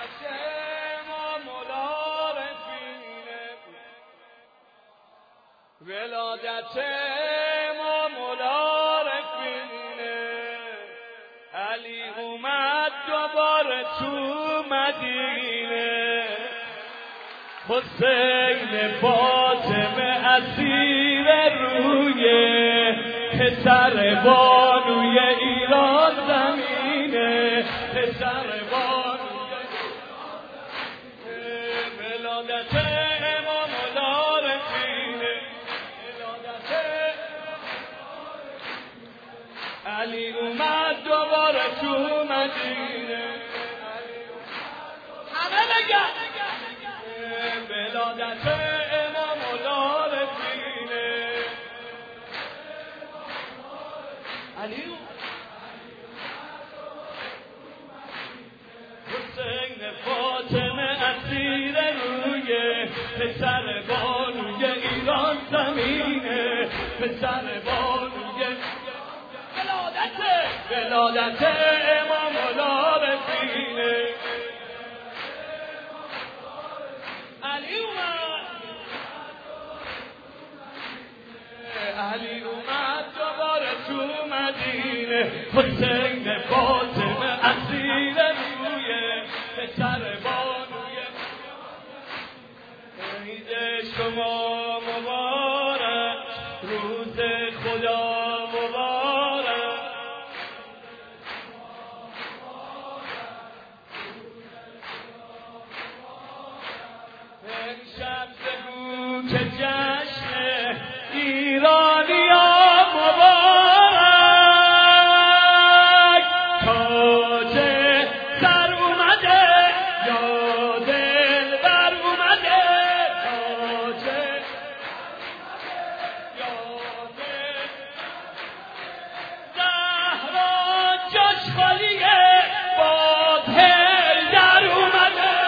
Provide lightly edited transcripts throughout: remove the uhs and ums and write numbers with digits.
ولادت امام العارفینه علی اومد دوباره تو مدینه حسین فاطمه اسیر روی پسر بانوی ایران زمینه پسر بانوی ولادت امام العارفینه علی اومد دوباره تو مدینه همه بگن ولادت امام العارفینه علی حسین فاطمه اسیر روی پسر بانوی ایران زمینه پسر بانوی ولادت امام العارفینه علی اومد دوباره تو مدینه حسین فاطمه اسیر روی پسر بانوی عید شما مبارک روز خدا مبارک امشب بگو که جشن ایرانیا مبارک تاج سر اومده یا دل بر اومده تاج یا دل زهرا جاش خالیه باد در اومده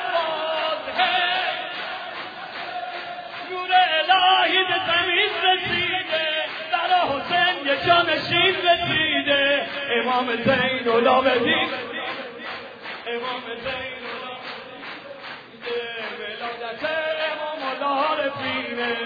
الهی به زمین رسیده در حسین یه جانشین رسیده امام زین العابدین امام زین العابدین ولادت امام العارفینه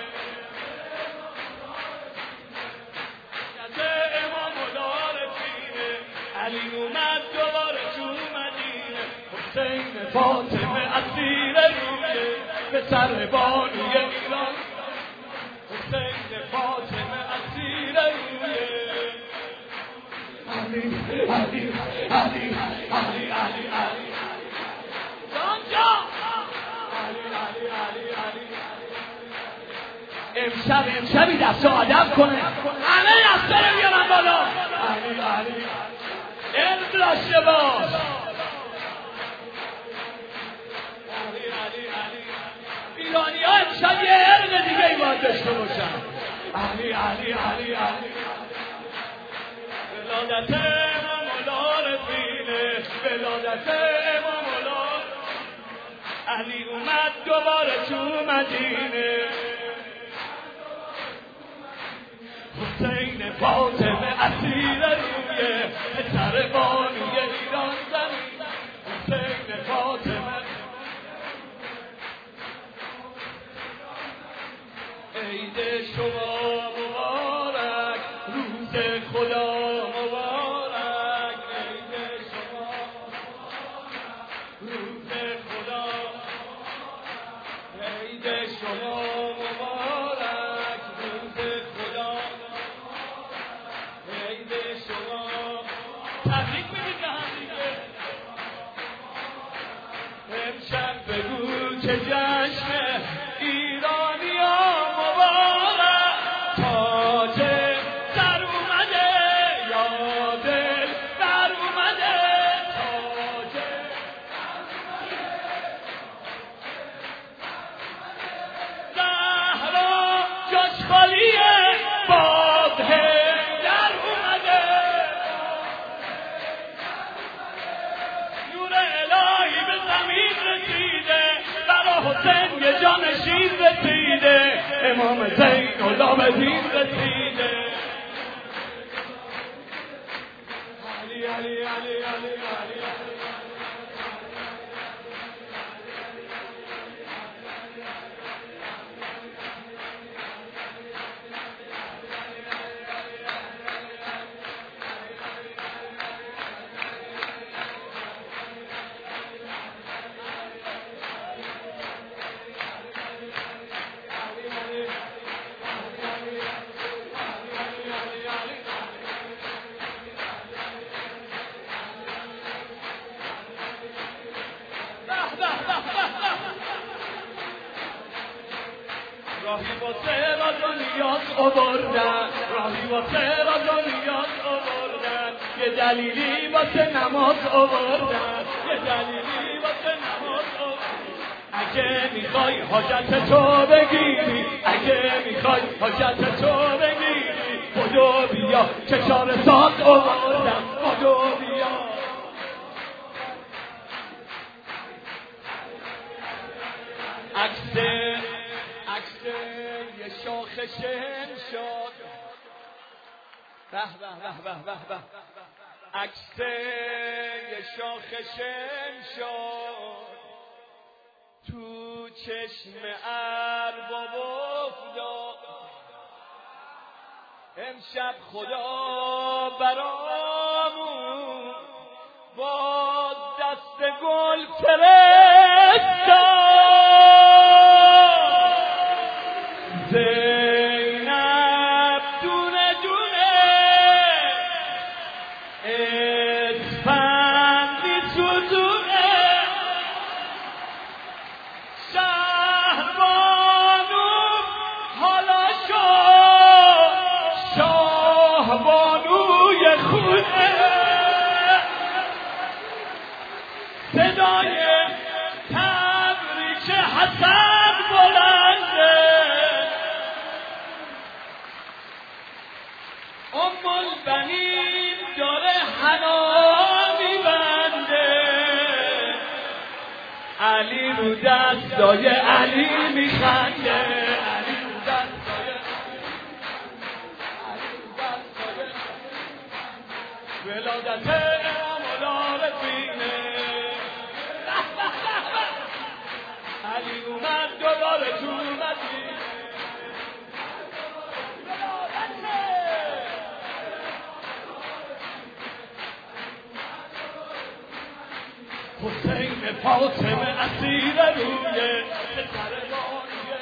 امام العارفینه علی اومد دوباره تو مدینه حسین فاطمه اسیر روی پسر بانوی ایران حسین فاطمه اسیر روی علی علی علی علی علی علی جانجا علی علی علی علی امشبی دست ادب کنه همه دسته رو بیارن بالا علی علی علم داشته باش علی علی علی ایرانی ها امشب یه علم دیگه ای باید داشته باشن علی علی علی علی ولادت امام العارفینه ولادت امام العارفینه علی اومد دوباره تو مدینه حسین فاطمه اسیر روی پسر بانوی ایران زمین حسین فاطمه عید شما مبارک روز خدا مبارک عید شما روز خدا عید شما مبارک روز خدا عید شما تبریک میگید به هم دیگه امشب بگو که جشن ایرانیا حسین یه جانشین رسیده امام زین العابدین رسیده علی علی علی علی علی راهی واسه را دنیات آوردن، راهی واسه را دنیات آوردن، یه دلیلی واسه نماز آوردن، یه دلیلی واسه نماز آوردن. اگه میخوای حاجت تو بگیری، اگه میخوای حاجت تو بگیری، بدو بیا چشار ساز آوردن، بدو بیا. عکس یه شاخ شن شد، به به به به به، عکس یه شاخ شن شد، تو چشم ارباب افتاد. امشب خدا برامون با دست گل فرستاد. زینب دونه دونه اسفندی سوزونه، شهربانو حالا شد شاهبانوی خونه. صدای تبریک حسن بلنده، ام البنین داره حنا میبنده، علی رو دستای علی میخنده، علی رو دستای ولادت امام العارفینه. علی اومد دوباره تو مدینه، حسین فاطمه اسیر روی سر بانیه،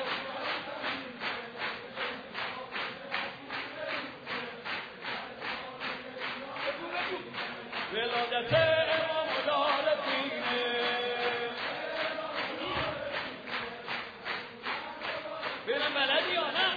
ولادت امام العارفینه. برم بلدی یا نه؟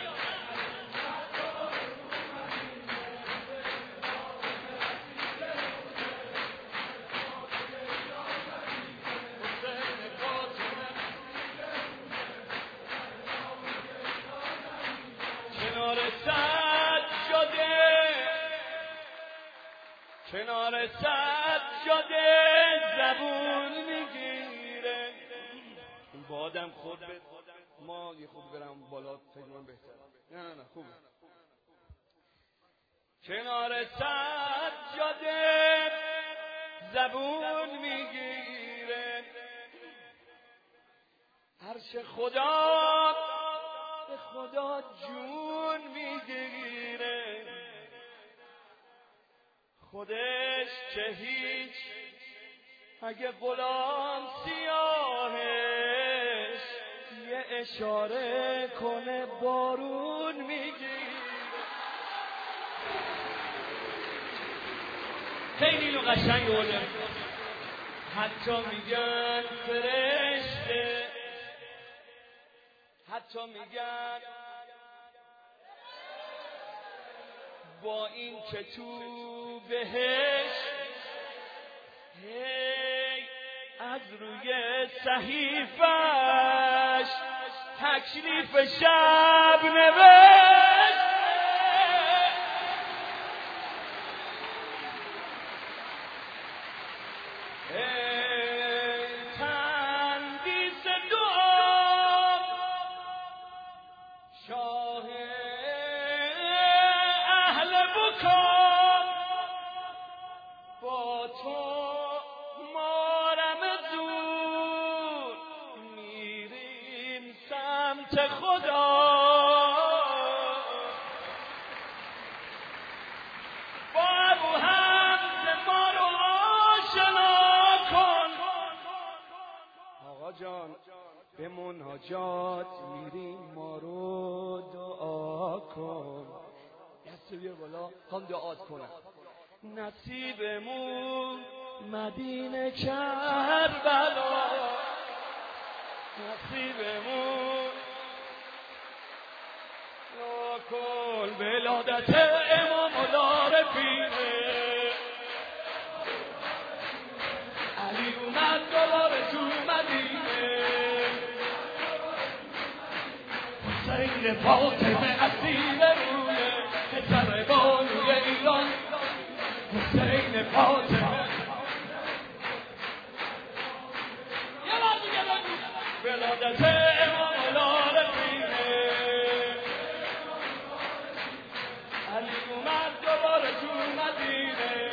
کنار سجاده زبون میگیره. این بادم خود به ما یه خود برم بالا فکرم بهتره. نه خوبه. کنار سجاده زبون میگیره، عرش خدا به خدا جون میگیره، خودش که هیچ اگه غلام سیاهش یه اشاره کنه بارون میگیره. خیلی اینو قشنگ بوده. حتی میگن فرشته، حتی میگن با این که تو بهشت هی از روی صحیفش تکلیف شب نوشت، تندیس دعا شاه اهل بکن، با تو مارم زود میریم سمت خدا، با ابو حمزه ما رو آشنا کن. آقا جان به مناجات میریم ما رو دعا کن. دست بیا بالا هم دعات کنم. نصیبمون مدینه کربلا، نصیبمون کل ولادت امام العارفینه علی اومد دوباره تو مدینه حسین فاطمه اسیر روی پسر بانوی ایران حسین فاطمه ولادت امام العارفینه علی اومد دوباره تو مدینه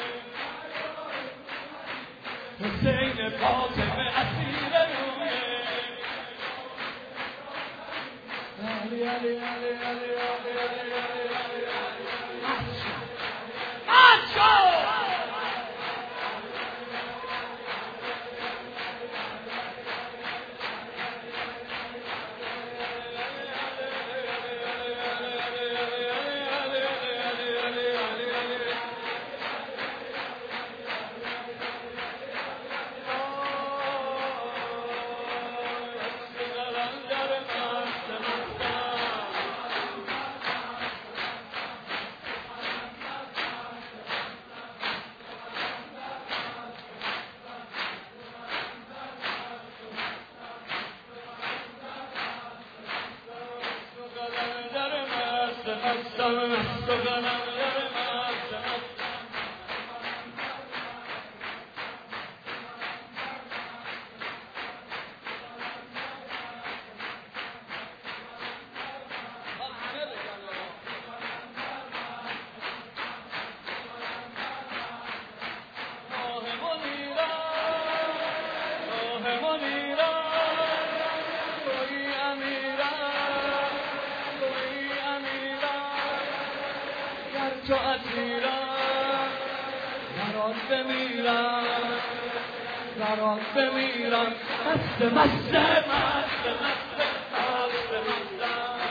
حسین فاطمه اسیر روی علی علی علی علی علی تو اسیرم برات بمیرم مست مست مست مست مست مست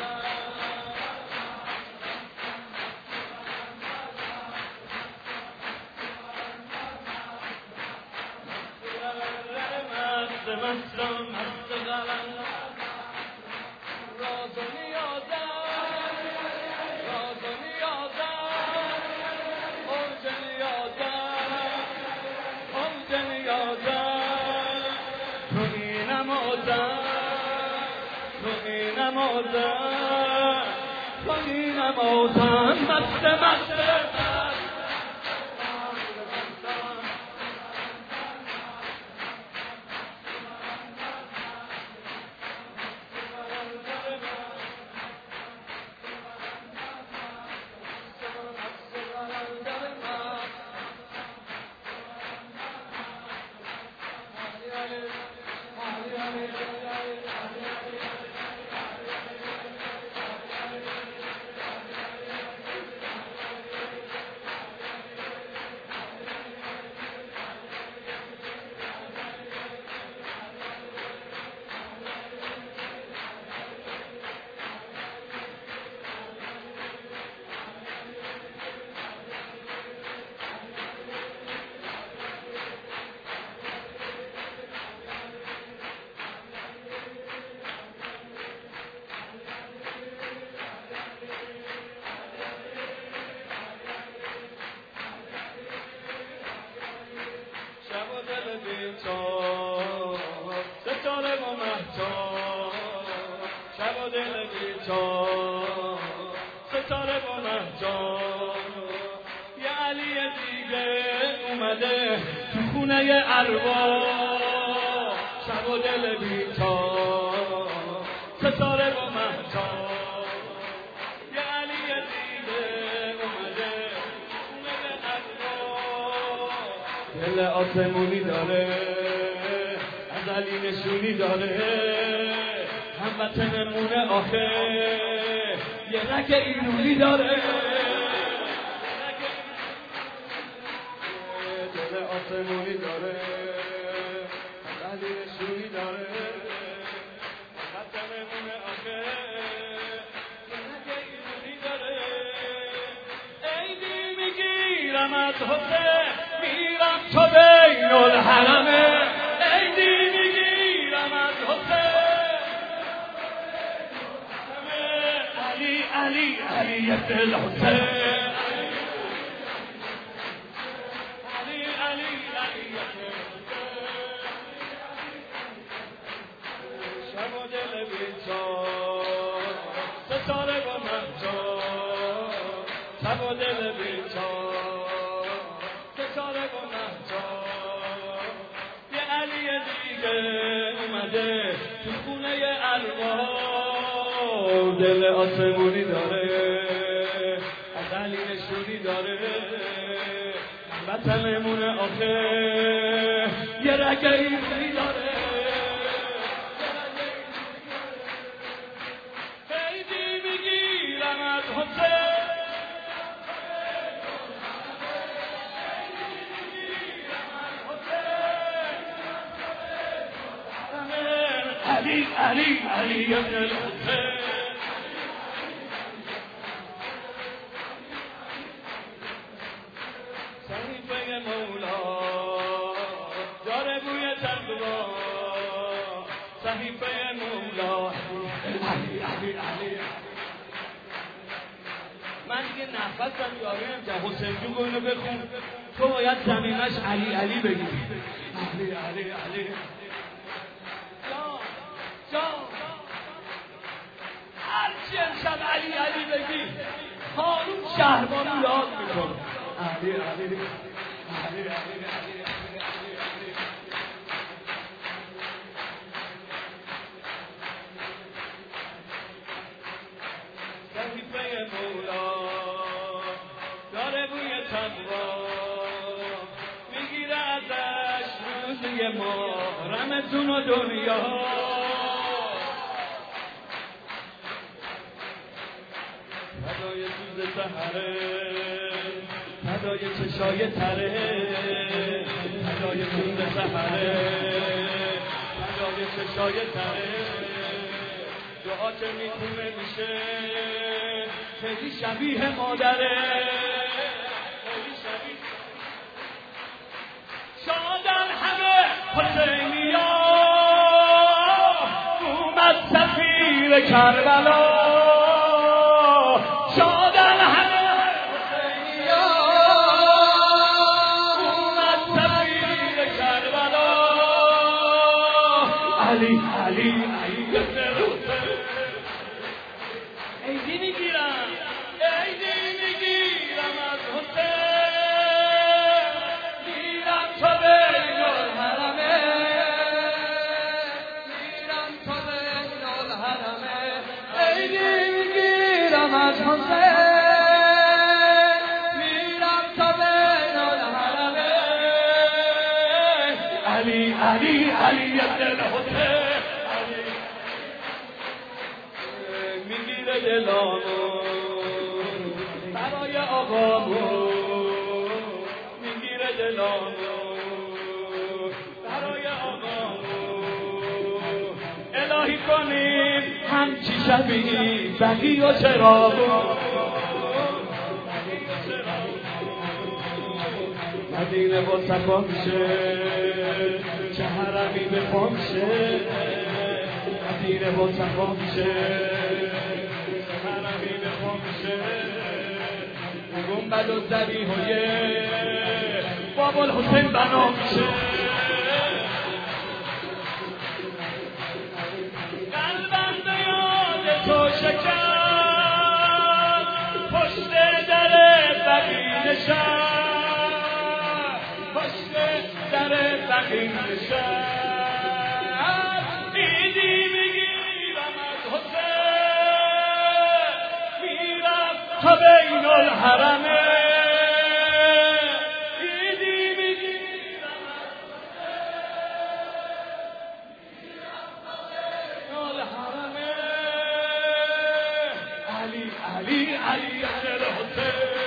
ستاره با مهجان یه علی دیگه اومده تو خونه ارواح شب و دل بیتار ستاره با مهجان یه علی دیگه اومده تو خونه ارواح دل آسمونی داره از علی نشونی داره هموطنمونه آخه یه رگ ایرونی داره دل آسمونی داره علی نشونی داره هموطنمونه آخه یه رگ ایرونی داره عیدی میگیرم از حسین میرم تو بین الحرمه عیدی میگیرم از حسین علی ابن الحسین علی علی علی شب و دل بیچار ستاره و مهجار شب و دل بیچار ستاره و مهجار یه علی دیگه اومده تو خونه ارباب دل آسمونی داره از علی نشونی داره وطنمون آخه یه رگه ایزی داره خیلی میگیرم از حسین علی علی علی ابن الحسین صحیفه مولا داره بوی تقوا صحیفه مولا علی علی علی من دیگه نفسم یاره نمیشه حسین جو اینو بخون تو باید زمینش علی علی بگی علی علی علی جان هرچی امشب علی علی بگی خانوم شهربانو یاد میکنه علی علی علی علی علی صحیفه مولا داره بوی تقوا میگیره ازش روزی ما رمزون و دنیا فدای سوز سحره فدای چشای تره فدای سوز سحره فدای چشای تره دعا که میتونه میشه خیلی شبیه مادره خیلی شبیه شادن همه حسینیا اومد سفیر کربلا شادن همه حسینیا اومد سفیر کربلا علی علی علی ابن الحسین عیدی میگیرم از حسین میرم تا بین الحرمه میرم تا بین الحرمه عیدی میگیرم از حسین میرم تا بین الحرمه علی علی علی ابن الحسین میگیره دلانو برای آقامو میگیره دلانو برای آقامو الهی کنیم همچی شبیه بقی و چراغو مدینه با صفا میشه چه حرمی به پا میشه مدینه با صفا میشه گنبد و ذبیحه باب الحسین بنا میشه قلبم به یاد تو شکست پشت در بقیع نشست پشت در بقیع نشست عیدی میگیرم از حسین میرم تا بین الحرمه عیدی میگیرم از حسین میرم تا بین الحرمه علی علی علی ابن الحسین